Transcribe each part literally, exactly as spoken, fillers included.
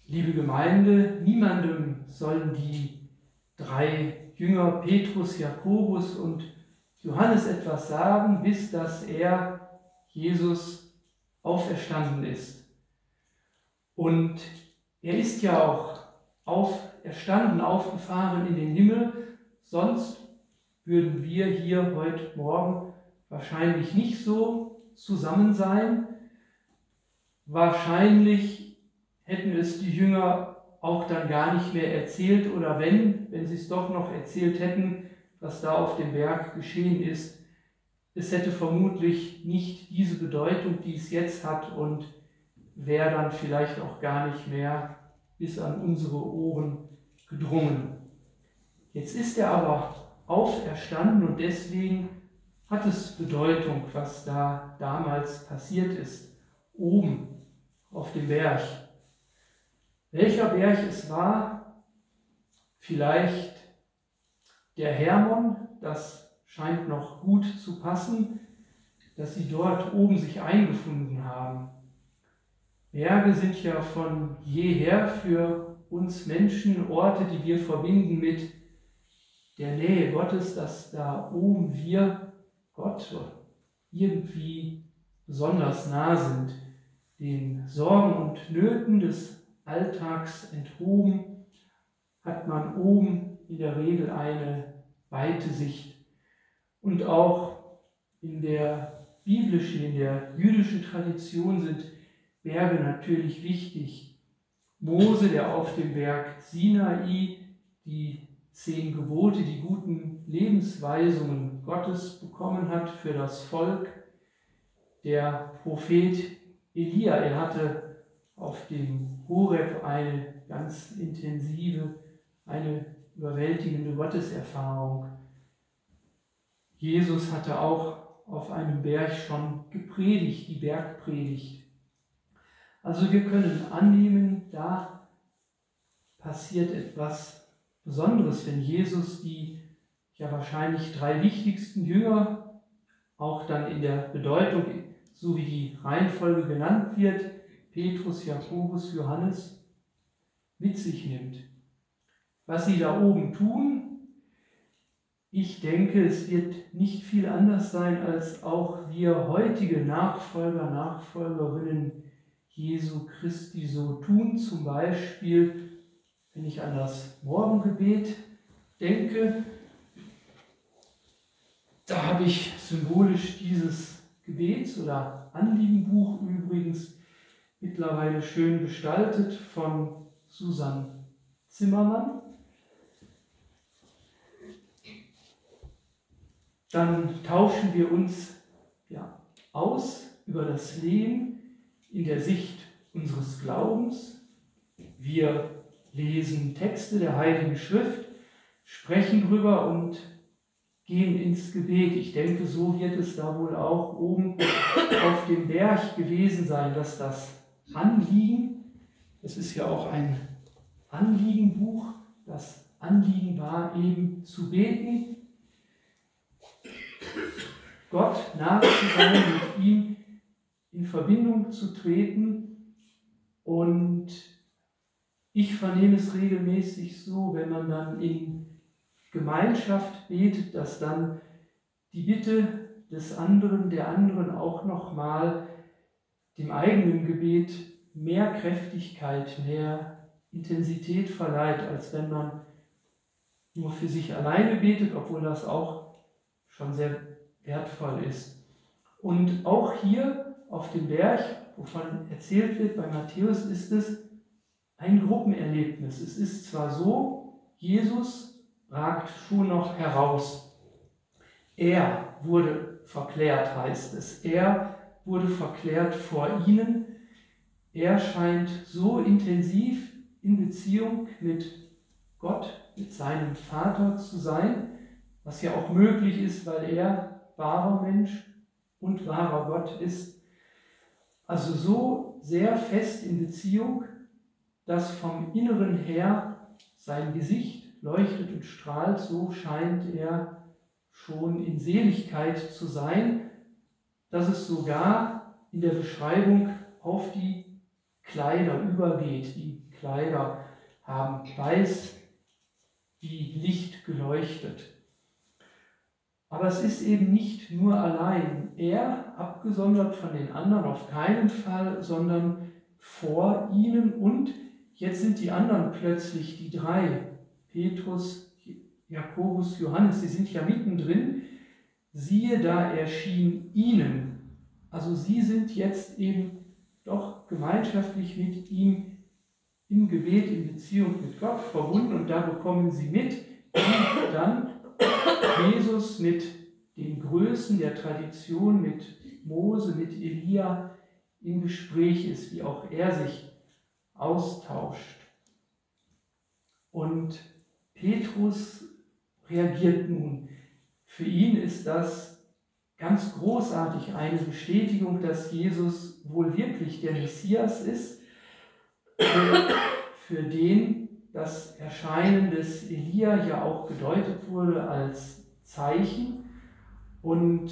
Liebe Gemeinde, niemandem sollen die drei Jünger Petrus, Jakobus und Johannes etwas sagen, bis dass er, Jesus, auferstanden ist. Und er ist ja auch auferstanden, aufgefahren in den Himmel, sonst würden wir hier heute Morgen wahrscheinlich nicht so zusammen sein. Wahrscheinlich hätten es die Jünger auch dann gar nicht mehr erzählt, oder wenn, wenn sie es doch noch erzählt hätten, was da auf dem Berg geschehen ist, es hätte vermutlich nicht diese Bedeutung, die es jetzt hat, und wäre dann vielleicht auch gar nicht mehr bis an unsere Ohren gedrungen. Jetzt ist er aber auferstanden und deswegen hat es Bedeutung, was da damals passiert ist, oben auf dem Berg. Welcher Berg es war, vielleicht der Hermon, das scheint noch gut zu passen, dass sie dort oben sich eingefunden haben. Berge sind ja von jeher für uns Menschen Orte, die wir verbinden mit der Nähe Gottes, dass da oben wir Gott irgendwie besonders nah sind, den Sorgen und Nöten des Alltags enthoben, hat man oben in der Regel eine weite Sicht. Und auch in der biblischen, in der jüdischen Tradition sind Berge natürlich wichtig. Mose, der auf dem Berg Sinai die zehn Gebote, die guten Lebensweisungen Gottes bekommen hat für das Volk. Der Prophet Elia, er hatte auf dem Horeb eine ganz intensive, eine überwältigende Gotteserfahrung. Jesus hatte auch auf einem Berg schon gepredigt, die Bergpredigt. Also wir können annehmen, da passiert etwas Besonderes, wenn Jesus die ja wahrscheinlich drei wichtigsten Jünger, auch dann in der Bedeutung, so wie die Reihenfolge genannt wird, Petrus, Jakobus, Johannes, mit sich nimmt. Was sie da oben tun, ich denke, es wird nicht viel anders sein, als auch wir heutige Nachfolger, Nachfolgerinnen Jesu Christi so tun. Zum Beispiel, wenn ich an das Morgengebet denke, da habe ich symbolisch dieses Gebets- oder Anliegenbuch übrigens mittlerweile schön gestaltet von Susanne Zimmermann. Dann tauschen wir uns ja, aus über das Leben in der Sicht unseres Glaubens. Wir lesen Texte der Heiligen Schrift, sprechen drüber und gehen ins Gebet. Ich denke, so wird es da wohl auch oben auf dem Berg gewesen sein, dass das Anliegen, es ist ja auch ein Anliegenbuch, das Anliegen war eben zu beten, Gott nahe zu sein, mit ihm in Verbindung zu treten. Und ich vernehme es regelmäßig so, wenn man dann in Gemeinschaft betet, dass dann die Bitte des anderen, der anderen auch nochmal dem eigenen Gebet mehr Kräftigkeit, mehr Intensität verleiht, als wenn man nur für sich alleine betet, obwohl das auch schon sehr wertvoll ist. Und auch hier auf dem Berg, wovon erzählt wird bei Matthäus, ist es ein Gruppenerlebnis. Es ist zwar so, Jesus ragt schon noch heraus. Er wurde verklärt, heißt es. Er wurde verklärt vor ihnen. Er scheint so intensiv in Beziehung mit Gott, mit seinem Vater zu sein, was ja auch möglich ist, weil er wahrer Mensch und wahrer Gott ist. Also so sehr fest in Beziehung, dass vom Inneren her sein Gesicht leuchtet und strahlt, so scheint er schon in Seligkeit zu sein, dass es sogar in der Beschreibung auf die Kleider übergeht. Die Kleider haben, weiß wie Licht geleuchtet. Aber es ist eben nicht nur allein er, abgesondert von den anderen, auf keinen Fall, sondern vor ihnen. Und jetzt sind die anderen plötzlich, die drei, Petrus, Jakobus, Johannes, die sind ja mittendrin. Siehe, da erschien ihnen. Also sie sind jetzt eben doch gemeinschaftlich mit ihm im Gebet, in Beziehung mit Gott verbunden. Und da bekommen sie mit, wie dann Jesus mit den Größen der Tradition, mit Mose, mit Elia im Gespräch ist, wie auch er sich austauscht. Und Petrus reagiert nun. Für ihn ist das ganz großartig, eine Bestätigung, dass Jesus wohl wirklich der Messias ist, für, für den das Erscheinen des Elia ja auch gedeutet wurde als Zeichen. Und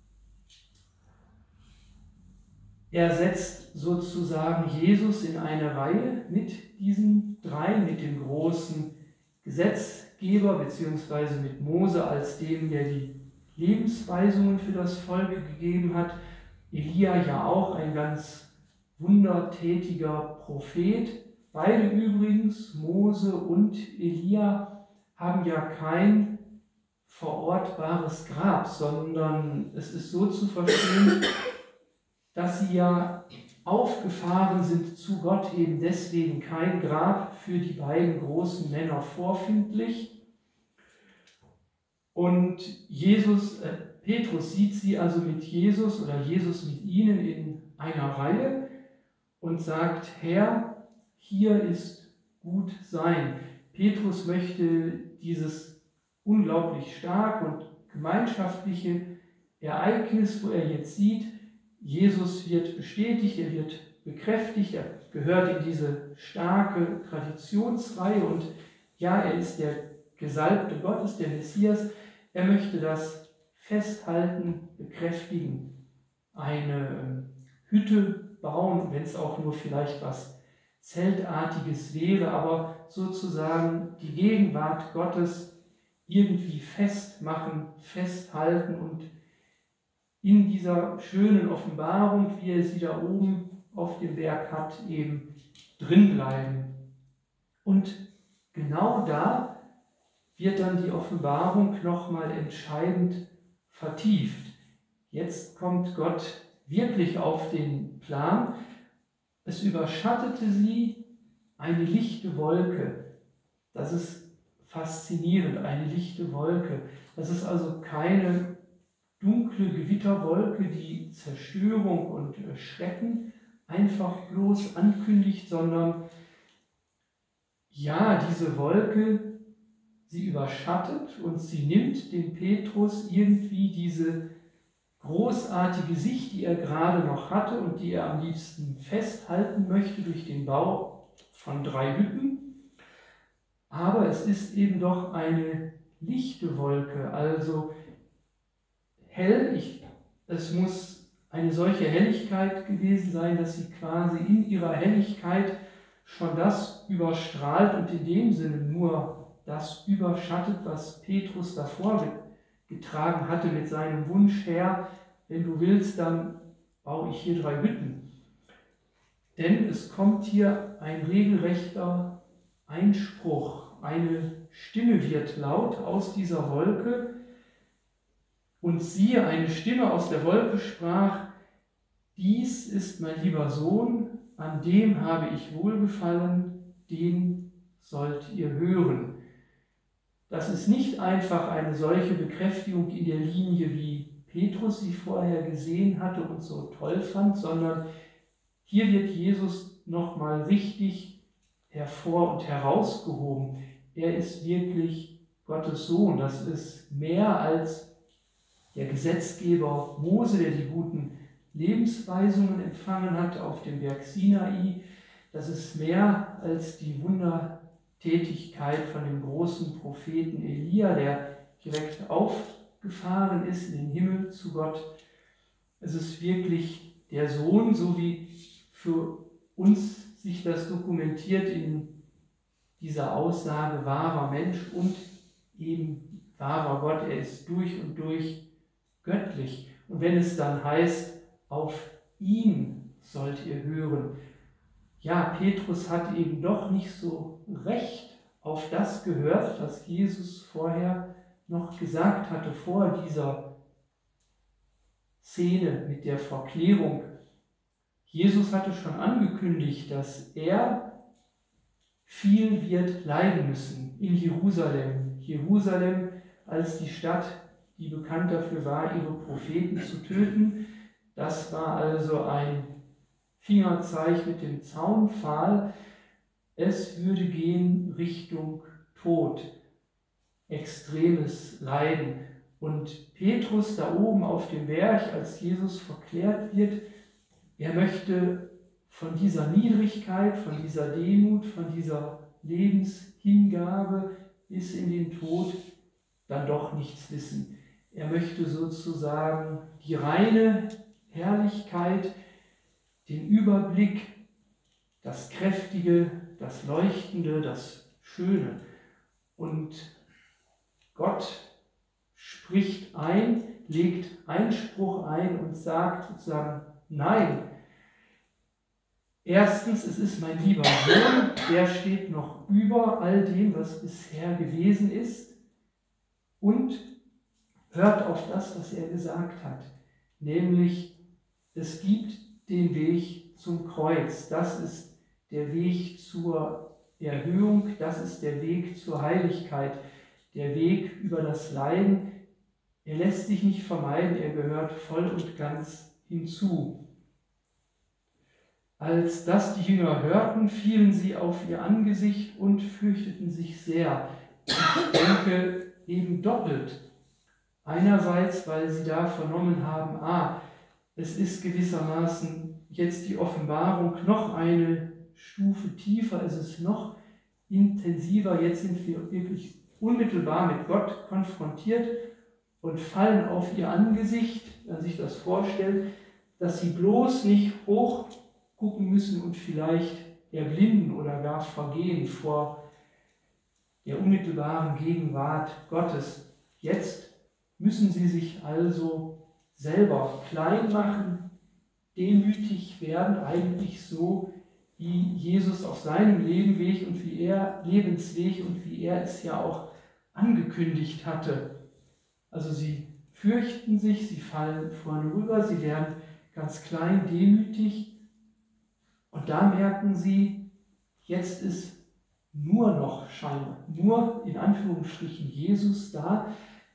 er setzt sozusagen Jesus in eine Reihe mit diesen drei, mit dem großen Gesetzgeber beziehungsweise mit Mose als dem, der die Lebensweisungen für das Volk gegeben hat. Elia ja auch ein ganz wundertätiger Prophet. Beide übrigens, Mose und Elia, haben ja kein verortbares Grab, sondern es ist so zu verstehen, dass sie ja aufgefahren sind zu Gott, eben deswegen kein Grab für die beiden großen Männer vorfindlich. Und Jesus, äh, Petrus sieht sie also mit Jesus oder Jesus mit ihnen in einer Reihe und sagt, Herr, hier ist gut sein. Petrus möchte dieses unglaublich stark und gemeinschaftliche Ereignis, wo er jetzt sieht, Jesus wird bestätigt, er wird bekräftigt, er gehört in diese starke Traditionsreihe und ja, er ist der Gesalbte Gottes, der Messias. Er möchte das festhalten, bekräftigen, eine Hütte bauen, wenn es auch nur vielleicht was Zeltartiges wäre, aber sozusagen die Gegenwart Gottes irgendwie festmachen, festhalten und in dieser schönen Offenbarung, wie er sie da oben auf dem Berg hat, eben drin bleiben. Und genau da wird dann die Offenbarung nochmal entscheidend vertieft. Jetzt kommt Gott wirklich auf den Plan. Es überschattete sie eine lichte Wolke. Das ist faszinierend, eine lichte Wolke. Das ist also keine dunkle Gewitterwolke, die Zerstörung und Schrecken einfach bloß ankündigt, sondern ja, diese Wolke, sie überschattet und sie nimmt dem Petrus irgendwie diese großartige Sicht, die er gerade noch hatte und die er am liebsten festhalten möchte durch den Bau von drei Hütten. Aber es ist eben doch eine lichte Wolke, also hell. Ich, es muss eine solche Helligkeit gewesen sein, dass sie quasi in ihrer Helligkeit schon das überstrahlt und in dem Sinne nur das überschattet, was Petrus davor getragen hatte mit seinem Wunsch, Herr, wenn du willst, dann baue ich hier drei Hütten. Denn es kommt hier ein regelrechter Einspruch, eine Stimme wird laut aus dieser Wolke und siehe, eine Stimme aus der Wolke sprach, dies ist mein lieber Sohn, an dem habe ich wohlgefallen, den sollt ihr hören. Das ist nicht einfach eine solche Bekräftigung in der Linie, wie Petrus sie vorher gesehen hatte und so toll fand, sondern hier wird Jesus nochmal richtig hervor und herausgehoben. Er ist wirklich Gottes Sohn. Das ist mehr als der Gesetzgeber Mose, der die guten Lebensweisungen empfangen hat auf dem Berg Sinai. Das ist mehr als die Wundertätigkeit von dem großen Propheten Elia, der direkt aufgefahren ist in den Himmel zu Gott. Es ist wirklich der Sohn, so wie für uns sich das dokumentiert in dieser Aussage wahrer Mensch und eben wahrer Gott. Er ist durch und durch göttlich. Und wenn es dann heißt, auf ihn sollt ihr hören, ja, Petrus hat eben doch nicht so recht auf das gehört, was Jesus vorher noch gesagt hatte, vor dieser Szene mit der Verklärung. Jesus hatte schon angekündigt, dass er viel wird leiden müssen in Jerusalem. Jerusalem als die Stadt, die bekannt dafür war, ihre Propheten zu töten. Das war also ein Fingerzeig mit dem Zaunpfahl. Es würde gehen Richtung Tod, extremes Leiden. Und Petrus da oben auf dem Berg, als Jesus verklärt wird, er möchte von dieser Niedrigkeit, von dieser Demut, von dieser Lebenshingabe bis in den Tod dann doch nichts wissen. Er möchte sozusagen die reine Herrlichkeit, den Überblick, das Kräftige, das Leuchtende, das Schöne. Und Gott spricht ein, legt Einspruch ein und sagt sozusagen, nein, erstens, es ist mein lieber Sohn, der steht noch über all dem, was bisher gewesen ist, und hört auf das, was er gesagt hat, nämlich es gibt den Weg zum Kreuz, das ist der Weg zur Erhöhung, das ist der Weg zur Heiligkeit, der Weg über das Leiden. Er lässt sich nicht vermeiden, er gehört voll und ganz hinzu. Als das die Jünger hörten, fielen sie auf ihr Angesicht und fürchteten sich sehr. Ich denke eben doppelt. Einerseits, weil sie da vernommen haben, ah, es ist gewissermaßen jetzt die Offenbarung noch eine Stufe tiefer, es ist noch intensiver, jetzt sind wir wirklich unmittelbar mit Gott konfrontiert und fallen auf ihr Angesicht, wenn man sich das vorstellt, dass sie bloß nicht hoch gucken müssen und vielleicht erblinden oder gar vergehen vor der unmittelbaren Gegenwart Gottes. Jetzt müssen sie sich also selber klein machen, demütig werden, eigentlich so, wie Jesus auf seinem Lebensweg und wie er Lebensweg und wie er es ja auch angekündigt hatte. Also sie fürchten sich, sie fallen vorne rüber, sie werden ganz klein, demütig. Und da merken sie, jetzt ist nur noch scheinbar, nur in Anführungsstrichen Jesus da.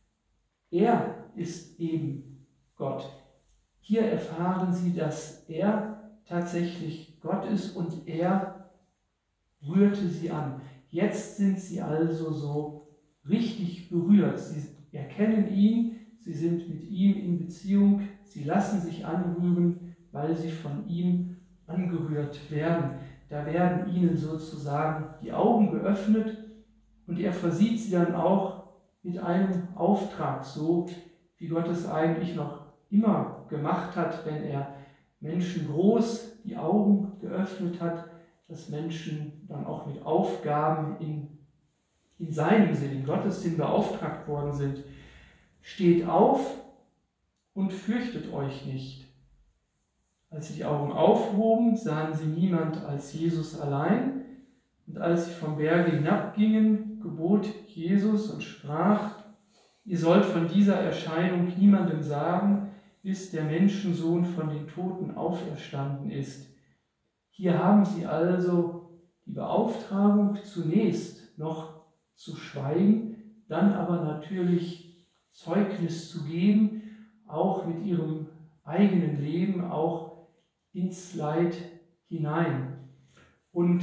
Er ist eben Gott. Hier erfahren sie, dass er tatsächlich Gott ist und er rührte sie an. Jetzt sind sie also so richtig berührt. Sie erkennen ihn, sie sind mit ihm in Beziehung, sie lassen sich anrühren, weil sie von ihm angerührt werden. Da werden ihnen sozusagen die Augen geöffnet und er versieht sie dann auch mit einem Auftrag, so wie Gott es eigentlich noch immer gemacht hat, wenn er Menschen groß die Augen geöffnet hat, dass Menschen dann auch mit Aufgaben in, in seinem Sinn, in Gottes Sinn beauftragt worden sind. Steht auf und fürchtet euch nicht. Als sie die Augen aufhoben, sahen sie niemand als Jesus allein. Und als sie vom Berge hinabgingen, gebot Jesus und sprach, ihr sollt von dieser Erscheinung niemandem sagen, bis der Menschensohn von den Toten auferstanden ist. Hier haben sie also die Beauftragung, zunächst noch zu schweigen, dann aber natürlich Zeugnis zu geben, auch mit ihrem eigenen Leben, auch ins Leid hinein. Und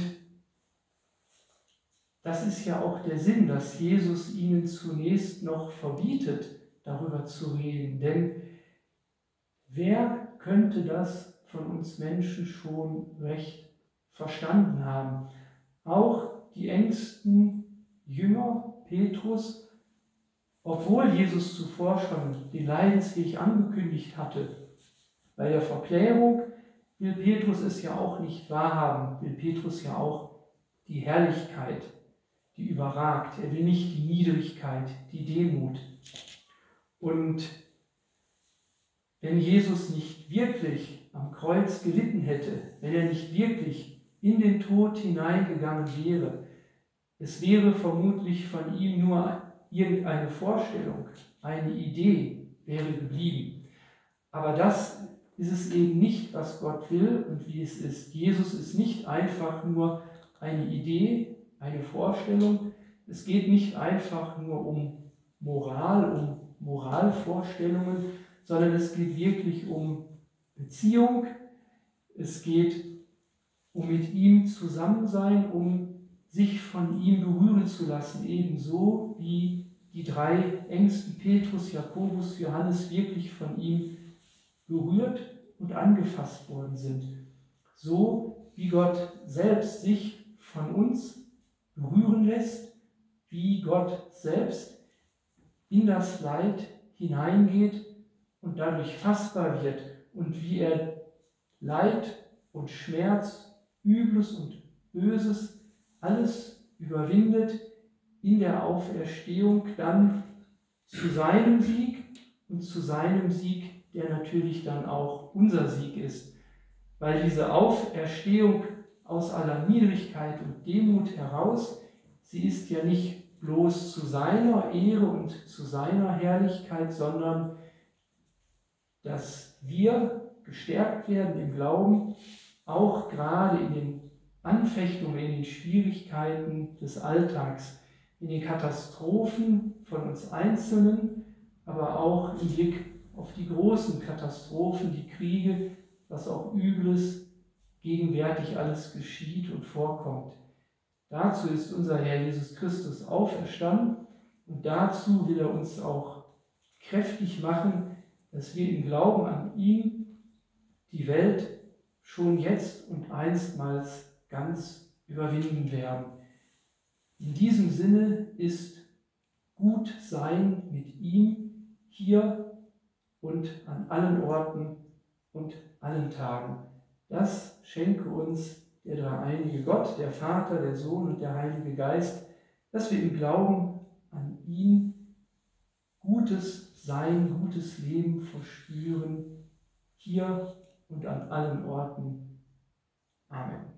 das ist ja auch der Sinn, dass Jesus ihnen zunächst noch verbietet, darüber zu reden. Denn wer könnte das von uns Menschen schon recht verstanden haben? Auch die engsten Jünger, Petrus, obwohl Jesus zuvor schon den Leidensweg angekündigt hatte, bei der Verklärung, will Petrus es ja auch nicht wahrhaben, will Petrus ja auch die Herrlichkeit, die überragt. Er will nicht die Niedrigkeit, die Demut. Und wenn Jesus nicht wirklich am Kreuz gelitten hätte, wenn er nicht wirklich in den Tod hineingegangen wäre, es wäre vermutlich von ihm nur irgendeine Vorstellung, eine Idee wäre geblieben. Aber das ist es eben nicht, was Gott will und wie es ist. Jesus ist nicht einfach nur eine Idee, eine Vorstellung. Es geht nicht einfach nur um Moral, um Moralvorstellungen, sondern es geht wirklich um Beziehung. Es geht um mit ihm zusammen sein, um sich von ihm berühren zu lassen, ebenso wie die drei engsten, Petrus, Jakobus, Johannes, wirklich von ihm berührt und angefasst worden sind. So wie Gott selbst sich von uns berühren lässt, wie Gott selbst in das Leid hineingeht und dadurch fassbar wird und wie er Leid und Schmerz, Übles und Böses, alles überwindet in der Auferstehung dann zu seinem Sieg und zu seinem Sieg, der natürlich dann auch unser Sieg ist. Weil diese Auferstehung aus aller Niedrigkeit und Demut heraus, sie ist ja nicht bloß zu seiner Ehre und zu seiner Herrlichkeit, sondern dass wir gestärkt werden im Glauben, auch gerade in den Anfechtungen, in den Schwierigkeiten des Alltags, in den Katastrophen von uns Einzelnen, aber auch im Blick auf die großen Katastrophen, die Kriege, was auch Übles gegenwärtig alles geschieht und vorkommt. Dazu ist unser Herr Jesus Christus auferstanden und dazu will er uns auch kräftig machen, dass wir im Glauben an ihn die Welt schon jetzt und einstmals ganz überwinden werden. In diesem Sinne ist gut sein mit ihm hier und an allen Orten und allen Tagen. Das schenke uns der dreieinige Gott, der Vater, der Sohn und der Heilige Geist, dass wir im Glauben an ihn gutes Sein, gutes Leben verspüren, hier und an allen Orten. Amen.